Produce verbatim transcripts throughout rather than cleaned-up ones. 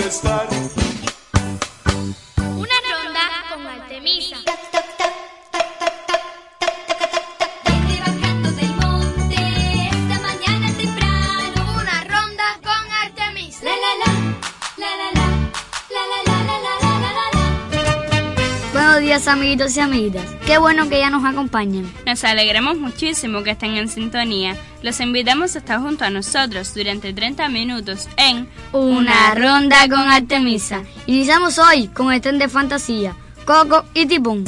estar. Una ronda con Artemisa. Viene bajando del monte esta mañana temprano. Una ronda con Artemisa. La la la, la la la, la la la la la la la la. Buenos días, amiguitos y amiguitas. Qué bueno que ya nos acompañan. Nos alegramos muchísimo que estén en sintonía. Los invitamos a estar junto a nosotros durante treinta minutos en Una ronda con Artemisa. Iniciamos hoy con el tren de fantasía, Coco y Tipón.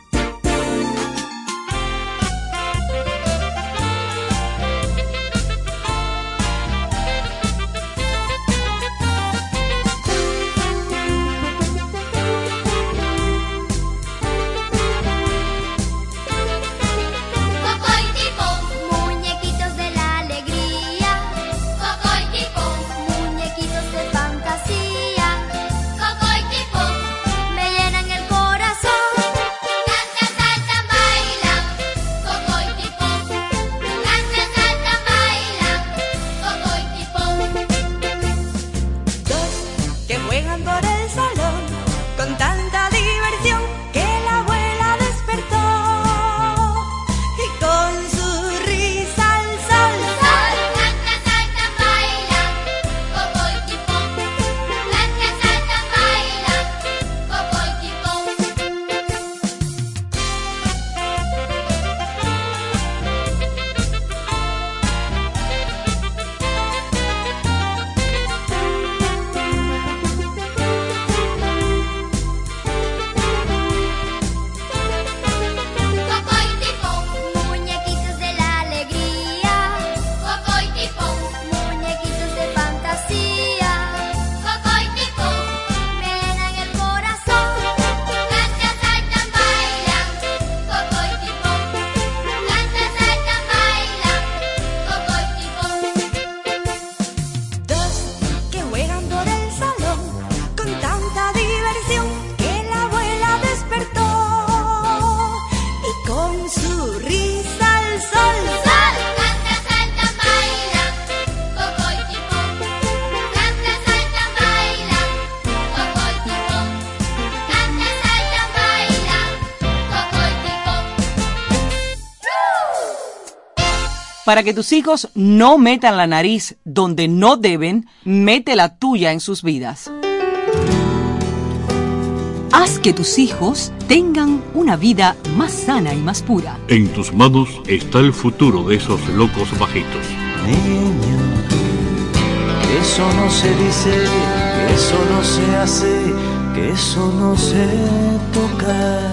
Coco y Tipón, muñequitos de la alegría. Coco y Tipón, muñequitos de fantasía. Coco y Tipón, me llenan el corazón. Cantan, saltan, bailan. Coco y Tipón, cantan, saltan, bailan. Coco y Tipón. Dos que juegan por el salón con tanta diversión que la abuela despertó y con su risa al sol. Sol, cantan, saltan, bailan. Coco y Tipón, cantan, saltan, bailan. Coco y Tipón. Coco y Tipón, muñequitos de la alegría. Coco y Tipón, muñequitos de fantasía. Coco y Tipón, me llenan el corazón. Cantan, saltan, bailan. Coco y Tipón, cantan, saltan, bailan. Coco y Tipón. Dos que juegan por el salón con tanta diversión que la abuela despertó y con su risa al sol. Sol, cantan, saltan, bailan. Coco y Tipón, cantan, saltan, bailan. Coco y Tipón, cantan, saltan, bailan. Coco y Tipón. Para que tus hijos no metan la nariz donde no deben, mete la tuya en sus vidas. Haz que tus hijos tengan una vida más sana y más pura. En tus manos está el futuro de esos locos bajitos. Niño, que eso no se dice, que eso no se hace, que eso no se toca.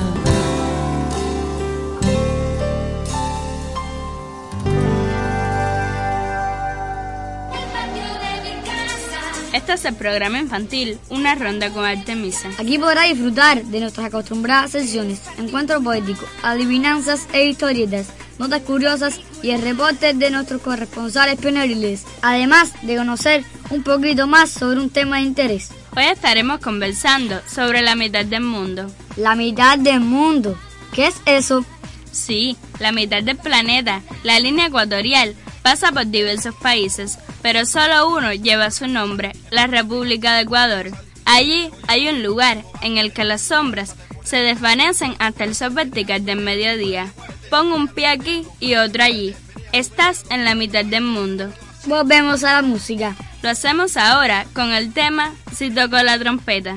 Este es el programa infantil Una ronda con Artemisa. Aquí podrá disfrutar de nuestras acostumbradas secciones, encuentro poético, adivinanzas e historietas, notas curiosas y el reporte de nuestros corresponsales pioneriles, además de conocer un poquito más sobre un tema de interés. Hoy estaremos conversando sobre la mitad del mundo. La mitad del mundo. ¿Qué es eso? Sí, la mitad del planeta, la línea ecuatorial, pasa por diversos países, pero solo uno lleva su nombre, la República de Ecuador. Allí hay un lugar en el que las sombras se desvanecen hasta el sol vertical del mediodía. Pon un pie aquí y otro allí. Estás en la mitad del mundo. Volvemos a la música. Lo hacemos ahora con el tema Si toco la trompeta.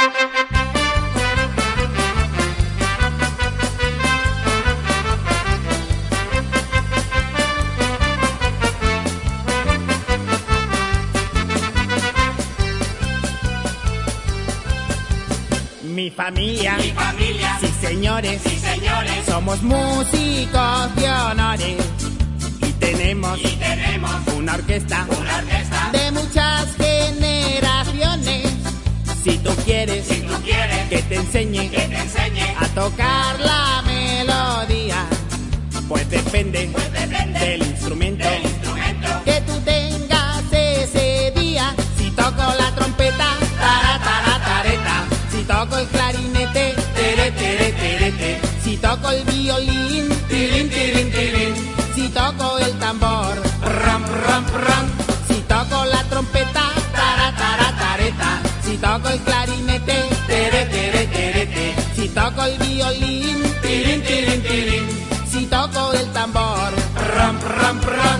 Mi familia, mi familia, sí señores, sí señores, somos músicos de honores y tenemos, y tenemos una orquesta, una orquesta de muchas generaciones. Si tú quieres, si tú quieres que te enseñe, que te enseñe a tocar la melodía, pues depende, pues depende del instrumento, del instrumento que tú tengas ese día. Si toco la trompeta, tara, tara, tareta. Si toco el clarinete, tere, tere, terete. Si toco el violín, tilín, tilín, tilín. Si toco el tambor, ram, ram, ram. Si toco la trompeta, tara, tara, tareta. Si toco el clarinete, tere, tere, tere, tere. Si toco el violín, tirín, tirín, tirín. Si toco el tambor, ram, ram, ram.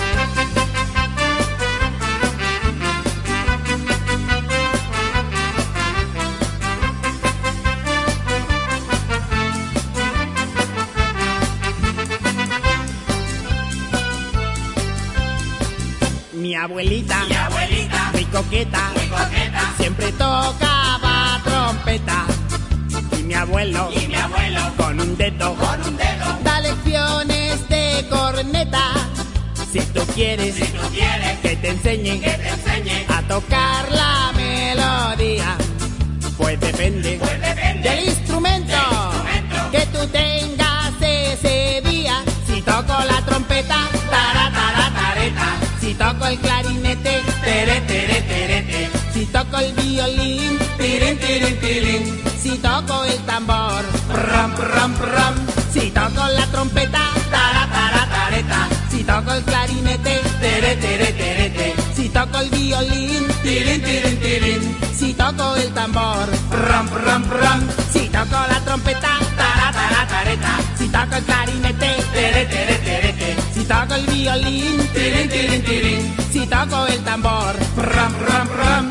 Mi abuelita, mi abuelita, muy coqueta, muy coqueta, siempre tocaba trompeta. Y mi abuelo, y mi abuelo, con un dedo, con un dedo, da lecciones de corneta. Si tú quieres, si tú quieres, que te enseñe, que te enseñe a tocar la melodía, pues depende, pues depende del instrumento, del instrumento que tú tengas ese día. Si toco la trompeta, tara, tara, tareta. Si toco el clarinete, tere, tere, tere, tere. Si toco el violín, tirín, tirín, tirín. Si toco el tambor, ram, ram, ram. Si toco la trompeta, tara, tara, tareta. Si toco el clarinete, tere, tere, tere, tere. Si toco el violín, tirín, tirín, tirín. Si toco el tambor, ram, ram, ram. Si toco la trompeta, tara, tara, tareta. Si toco el clarinete, tere, tere, tere, tere. Si toco el violín, tirín, tirín, tirín. Si toco el tambor, ram, ram, ram.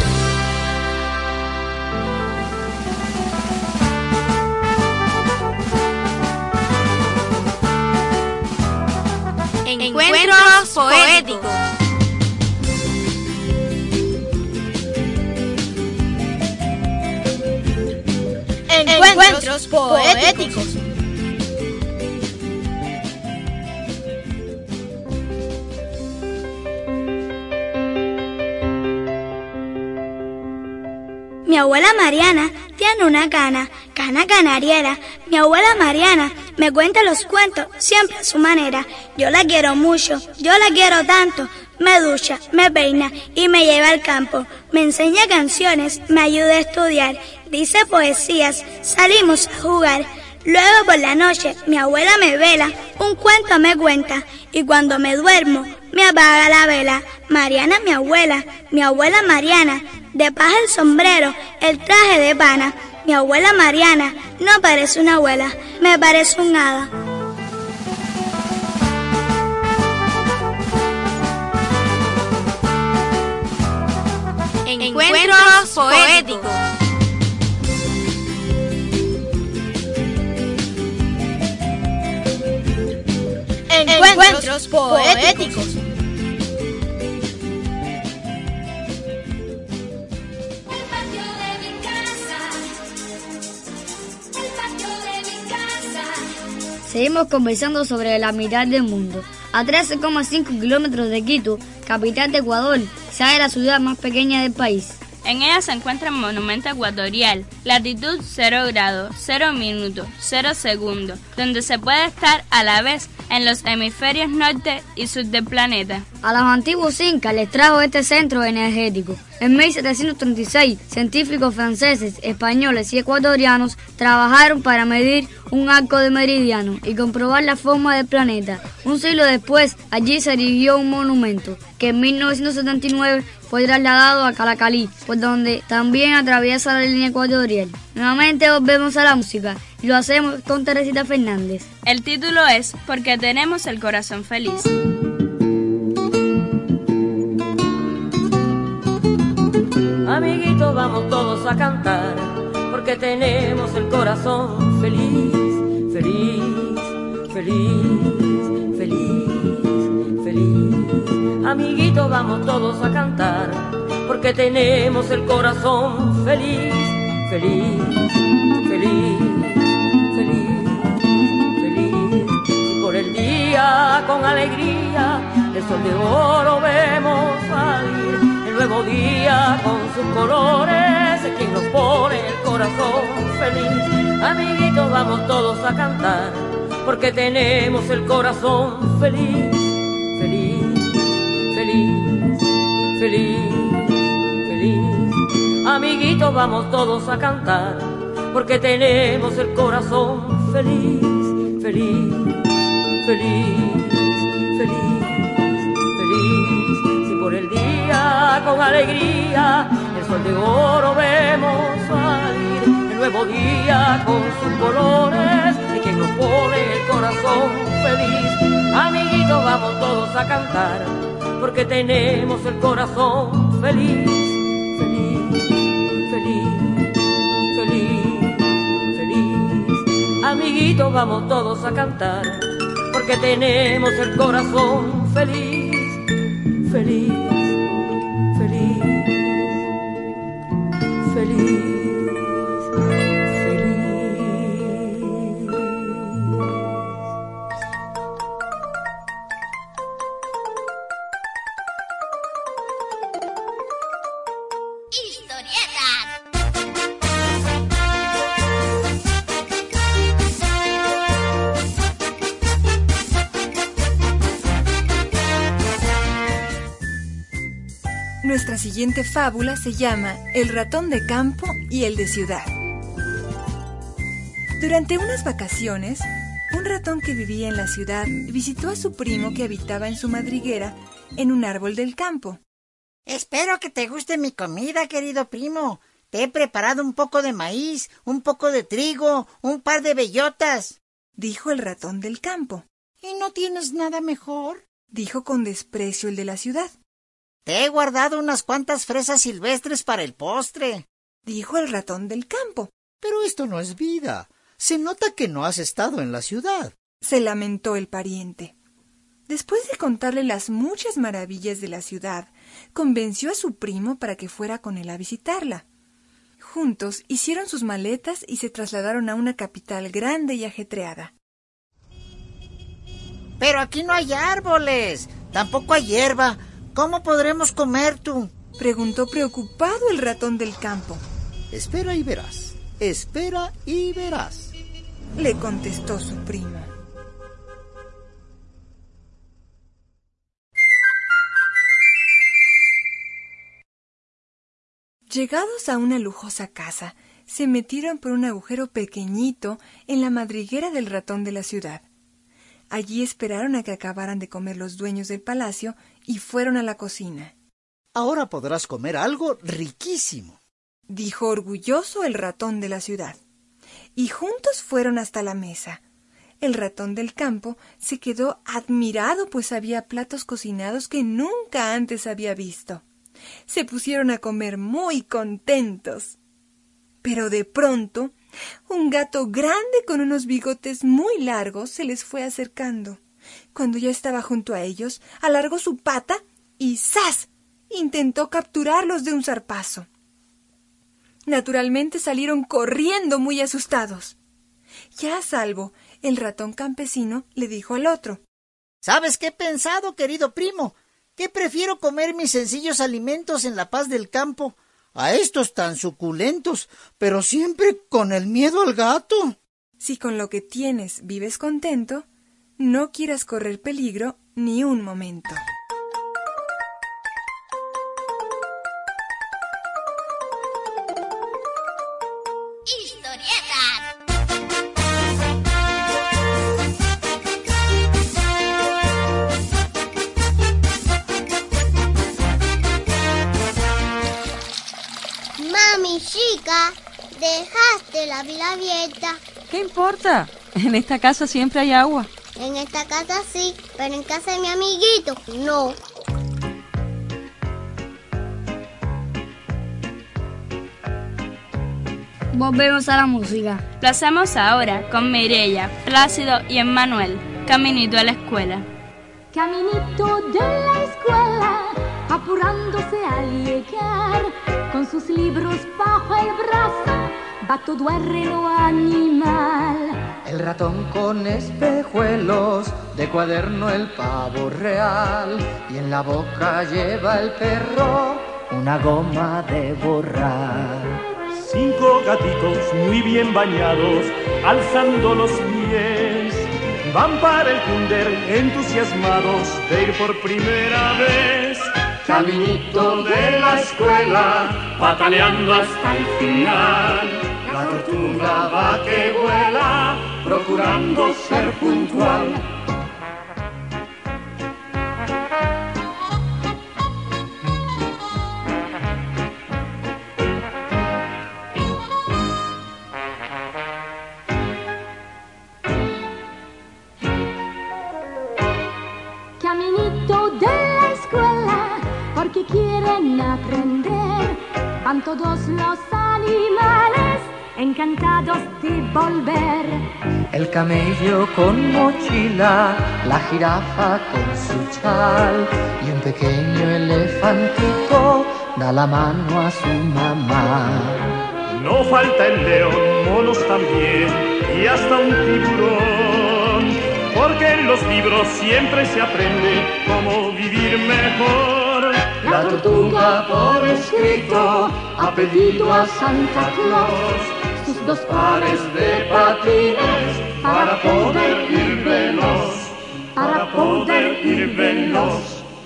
Encuentros poéticos. Encuentros poéticos. Mi abuela Mariana tiene una cana, cana canariera. Mi abuela Mariana me cuenta los cuentos siempre a su manera. Yo la quiero mucho, yo la quiero tanto. Me ducha, me peina y me lleva al campo. Me enseña canciones, me ayuda a estudiar. Dice poesías, salimos a jugar. Luego por la noche mi abuela me vela, un cuento me cuenta. Y cuando me duermo me apaga la vela. Mariana mi abuela, mi abuela Mariana, de paja el sombrero, el traje de pana. Mi abuela Mariana no parece una abuela, me parece un hada. Encuentros poéticos. Encuentros poéticos. Seguimos conversando sobre la mitad del mundo. A trece coma cinco kilómetros de Quito, capital de Ecuador, se halla la ciudad más pequeña del país. En ella se encuentra el monumento ecuatorial, latitud cero grados, cero minutos, cero segundos, donde se puede estar a la vez en los hemisferios norte y sur del planeta. A los antiguos incas les trajo este centro energético. En mil setecientos treinta y seis, científicos franceses, españoles y ecuatorianos trabajaron para medir un arco de meridiano y comprobar la forma del planeta. Un siglo después, allí se erigió un monumento que en mil novecientos setenta y nueve fue trasladado a Calacalí, por donde también atraviesa la línea ecuatorial. Nuevamente volvemos a la música y lo hacemos con Teresita Fernández. El título es Porque tenemos el corazón feliz. Amiguitos, vamos todos a cantar, porque tenemos el corazón feliz, feliz, feliz, feliz, feliz. Amiguitos, vamos todos a cantar, porque tenemos el corazón feliz, feliz, feliz, feliz, feliz. Si por el día con alegría el sol de oro vemos salir, el nuevo día con sus colores es quien nos pone el corazón feliz. Amiguitos, vamos todos a cantar, porque tenemos el corazón feliz, feliz, feliz, feliz, feliz. Amiguitos, vamos todos a cantar, porque tenemos el corazón feliz, feliz, feliz, feliz, feliz. Si por el día vida con alegría, el sol de oro vemos salir, el nuevo día con sus colores, y quien nos pone el corazón feliz. Amiguitos, vamos todos a cantar, porque tenemos el corazón feliz, feliz, feliz, feliz, feliz. Amiguitos, vamos todos a cantar, porque tenemos el corazón feliz, feliz, feliz, feliz. Nuestra siguiente fábula se llama El ratón de campo y el de ciudad. Durante unas vacaciones, un ratón que vivía en la ciudad visitó a su primo que habitaba en su madriguera en un árbol del campo. Espero que te guste mi comida, querido primo. Te he preparado un poco de maíz, un poco de trigo, un par de bellotas, dijo el ratón del campo. ¿Y no tienes nada mejor?, dijo con desprecio el de la ciudad. Te he guardado unas cuantas fresas silvestres para el postre, dijo el ratón del campo. Pero esto no es vida. Se nota que no has estado en la ciudad, se lamentó el pariente. Después de contarle las muchas maravillas de la ciudad, convenció a su primo para que fuera con él a visitarla. Juntos hicieron sus maletas y se trasladaron a una capital grande y ajetreada. Pero aquí no hay árboles, tampoco hay hierba. ¿Cómo podremos comer tú?, preguntó preocupado el ratón del campo. Espera y verás, espera y verás, le contestó su primo. Llegados a una lujosa casa, se metieron por un agujero pequeñito en la madriguera del ratón de la ciudad. Allí esperaron a que acabaran de comer los dueños del palacio y fueron a la cocina. Ahora podrás comer algo riquísimo, dijo orgulloso el ratón de la ciudad. Y juntos fueron hasta la mesa. El ratón del campo se quedó admirado, pues había platos cocinados que nunca antes había visto. Se pusieron a comer muy contentos. Pero de pronto, un gato grande con unos bigotes muy largos se les fue acercando. Cuando ya estaba junto a ellos, alargó su pata y ¡zas!, intentó capturarlos de un zarpazo. Naturalmente salieron corriendo muy asustados. Ya a salvo, el ratón campesino le dijo al otro: ¿Sabes qué he pensado, querido primo? Que prefiero comer mis sencillos alimentos en la paz del campo a estos tan suculentos, pero siempre con el miedo al gato. Si con lo que tienes vives contento, no quieras correr peligro ni un momento. Mami, chica, dejaste la pila abierta. ¿Qué importa? En esta casa siempre hay agua. En esta casa sí, pero en casa de mi amiguito, no. Volvemos a la música. Lo hacemos ahora con Mireya, Plácido y Emmanuel, Caminito a la escuela. Caminito de la escuela, apurándose al llegar, con sus libros bajo el brazo, va todo el reloj animal. El ratón con espejuelos, de cuaderno el pavo real, y en la boca lleva el perro una goma de borrar. Cinco gatitos muy bien bañados, alzando los pies, van para el kinder entusiasmados de ir por primera vez. Caminito de la escuela, pataleando hasta el final. La tortuga va que vuela, procurando ser puntual. aprender. Van todos los animales encantados de volver. El camello con mochila, la jirafa con su chal y un pequeño elefantito da la mano a su mamá. No falta el león, monos también y hasta un tiburón, porque en los libros siempre se aprende cómo vivir mejor. La tortuga por escrito ha pedido a Santa Claus sus dos pares de patines para poder ir veloz, para poder ir veloz.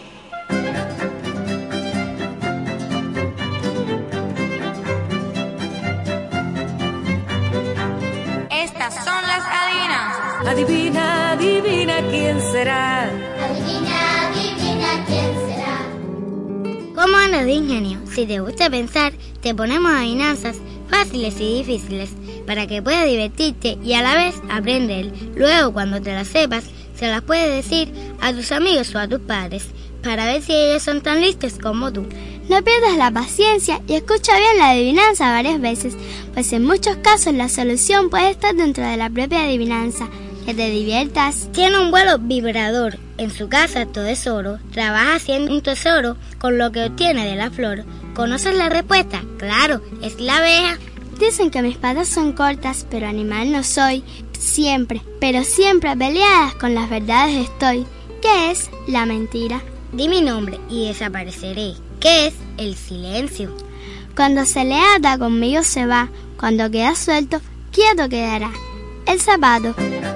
Estas son las adivinanzas. Adivina, adivina quién será. Adivina, adivina quién será. ¿Cómo andas de ingenio? Si te gusta pensar, te ponemos adivinanzas fáciles y difíciles para que puedas divertirte y a la vez aprender. Luego, cuando te las sepas, se las puedes decir a tus amigos o a tus padres para ver si ellos son tan listos como tú. No pierdas la paciencia y escucha bien la adivinanza varias veces, pues en muchos casos la solución puede estar dentro de la propia adivinanza. Que te diviertas. Tiene un vuelo vibrador. En su casa todo es oro. Trabaja haciendo un tesoro con lo que obtiene de la flor. ¿Conoces la respuesta? Claro, es la abeja. Dicen que mis patas son cortas, pero animal no soy. Siempre, pero siempre peleadas con las verdades estoy. ¿Qué es la mentira? Di mi nombre y desapareceré. ¿Qué es el silencio? Cuando se le ata, conmigo se va. Cuando queda suelto, quieto quedará. El zapato.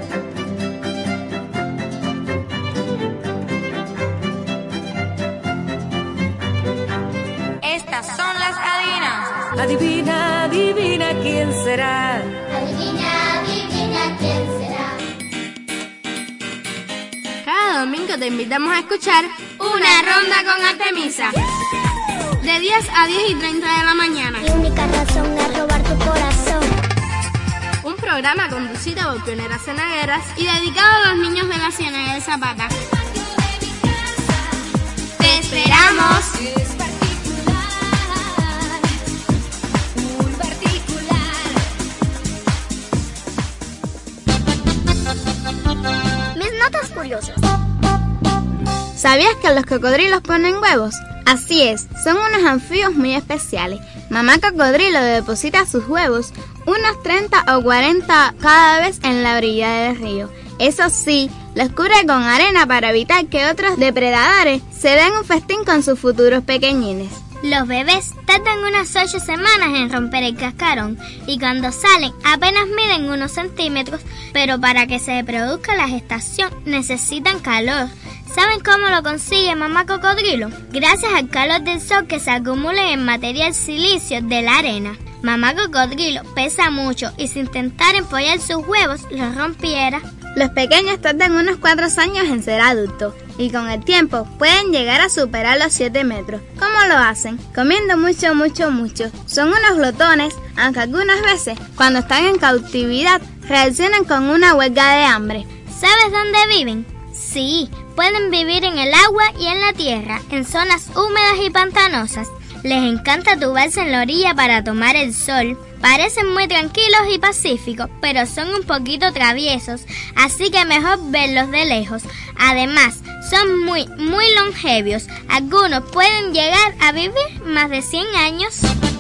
Estas son las adivinanzas. Adivina, adivina quién será. Adivina, adivina quién será. Cada domingo te invitamos a escuchar Una Ronda con Artemisa. De diez a diez y treinta de la mañana. Mi única razón es robar tu corazón. Un programa conducido por pioneras cenagueras y dedicado a los niños de la Ciénaga de Zapata. ¡Te esperamos! Mis notas curiosas. ¿Sabías que los cocodrilos ponen huevos? Así es, son unos anfibios muy especiales. Mamá cocodrilo deposita sus huevos, unos treinta o cuarenta cada vez en la orilla del río. Eso sí, los cubre con arena para evitar que otros depredadores se den un festín con sus futuros pequeñines. Los bebés tardan unas ocho semanas en romper el cascarón y cuando salen apenas miden unos centímetros, pero para que se produzca la gestación necesitan calor. ¿Saben cómo lo consigue mamá cocodrilo? Gracias al calor del sol que se acumula en material silicio de la arena. Mamá cocodrilo pesa mucho y si intentara empollar sus huevos los rompiera. Los pequeños tardan unos cuatro años en ser adultos y con el tiempo pueden llegar a superar los siete metros. ¿Cómo lo hacen? Comiendo mucho, mucho, mucho. Son unos glotones, aunque algunas veces, cuando están en cautividad, reaccionan con una huelga de hambre. ¿Sabes dónde viven? Sí, pueden vivir en el agua y en la tierra, en zonas húmedas y pantanosas. Les encanta tumbarse en la orilla para tomar el sol. Parecen muy tranquilos y pacíficos, pero son un poquito traviesos, así que mejor verlos de lejos. Además, son muy, muy longevos. Algunos pueden llegar a vivir más de cien años.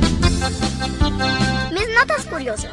Mis notas curiosas.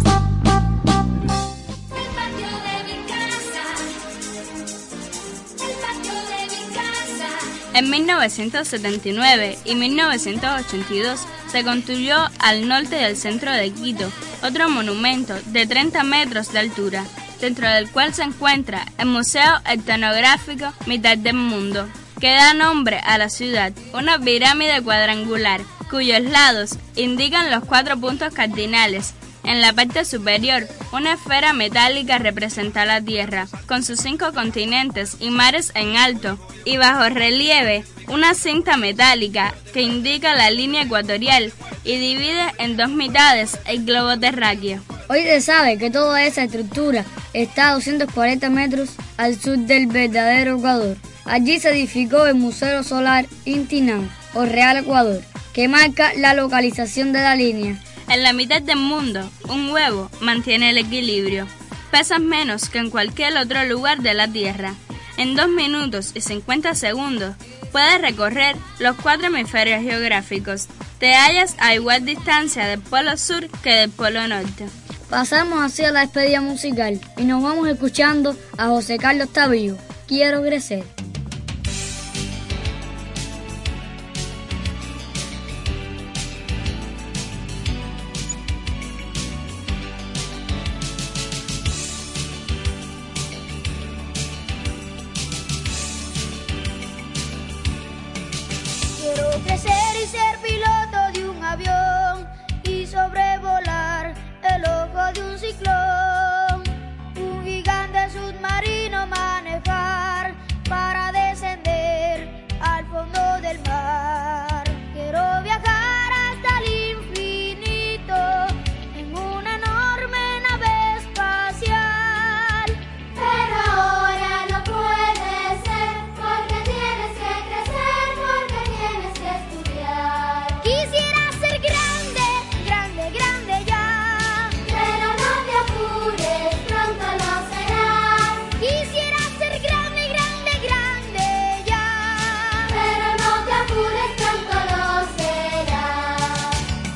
En mil novecientos setenta y nueve y mil novecientos ochenta y dos se construyó al norte del centro de Quito otro monumento de treinta metros de altura, dentro del cual se encuentra el Museo Etnográfico Mitad del Mundo, que da nombre a la ciudad, una pirámide cuadrangular cuyos lados indican los cuatro puntos cardinales. En la parte superior, una esfera metálica representa la Tierra, con sus cinco continentes y mares en alto, y bajo relieve, una cinta metálica que indica la línea ecuatorial y divide en dos mitades el globo terráqueo. Hoy se sabe que toda esa estructura está a doscientos cuarenta metros al sur del verdadero Ecuador. Allí se edificó el Museo Solar Inti Nan, o Real Ecuador, que que marca la localización de la línea. En la mitad del mundo, un huevo mantiene el equilibrio. Pesas menos que en cualquier otro lugar de la Tierra. En dos minutos y cincuenta segundos puedes recorrer los cuatro hemisferios geográficos. Te hallas a igual distancia del polo sur que del polo norte. Pasamos hacia la despedida musical y nos vamos escuchando a José Carlos Tabillo, Quiero crecer. Quiero crecer y ser piloto de un avión y sobrevolar el ojo de un ciclón, un gigante submarino manejar para descender al fondo del mar. Quiero viajar hasta el infinito en una enorme nave espacial. Pero ahora no puede ser porque tienes que crecer, porque tienes que estudiar. Quisiera ser grande, grande, grande ya, pero no te apures, pronto lo serás. Quisiera ser grande, grande, grande ya, pero no te apures, pronto lo serás.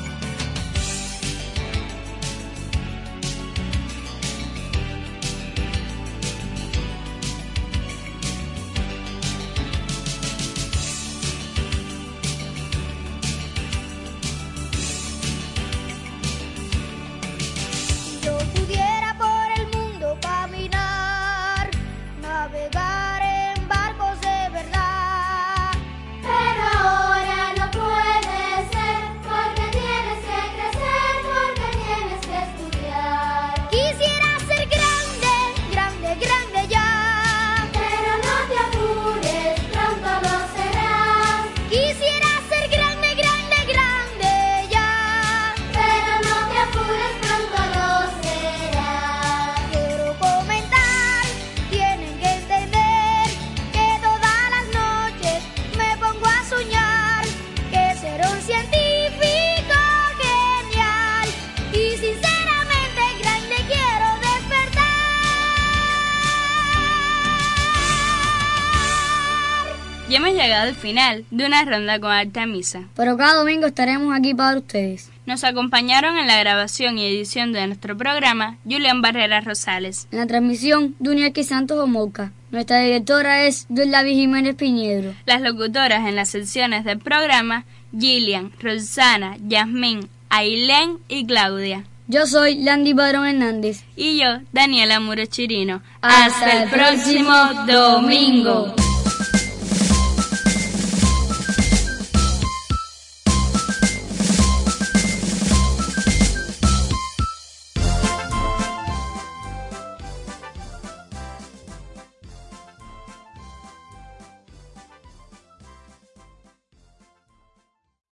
Si yo pudiera por el mundo caminar, navegar en barcos de verdad. Pero ahora no puede ser porque tienes que crecer, porque tienes que estudiar. Quisiera ser grande, grande, grande ya, pero no te apures, pronto lo serás. Quisiera ser grande, grande, grande ya, pero no te apures, pronto lo serás. Quiero comentar, tienen que entender que todas las noches me pongo a soñar que seré un científico genial y sinceramente grande quiero despertar. Ya hemos llegado al final de una ronda con Artemisa. Pero cada domingo estaremos aquí para ustedes. Nos acompañaron en la grabación y edición de nuestro programa Julián Barrera Rosales. En la transmisión, Dunielki Santos Omouca. Nuestra directora es Dulavi Jiménez Piñedro. Las locutoras en las secciones del programa, Gillian, Rosana, Yasmín, Ailén y Claudia. Yo soy Landy Padrón Hernández. Y yo, Daniela Muro Chirino. Hasta el próximo domingo.